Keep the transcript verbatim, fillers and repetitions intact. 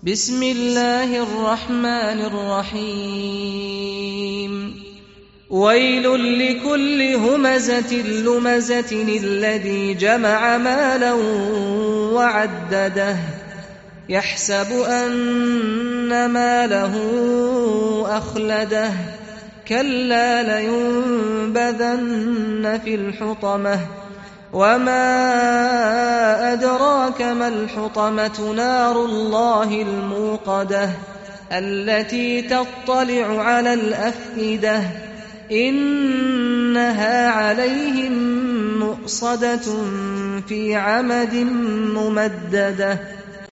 بسم الله الرحمن الرحيم ويل لكل همزة لمزة الذي جمع مالا وعدده يحسب أن ماله أخلده كلا لينبذن في الحطمة وما أدراك ما الحطمة نار الله الموقدة التي تطلع على الأفئدة إنها عليهم مؤصدة في عمد ممددة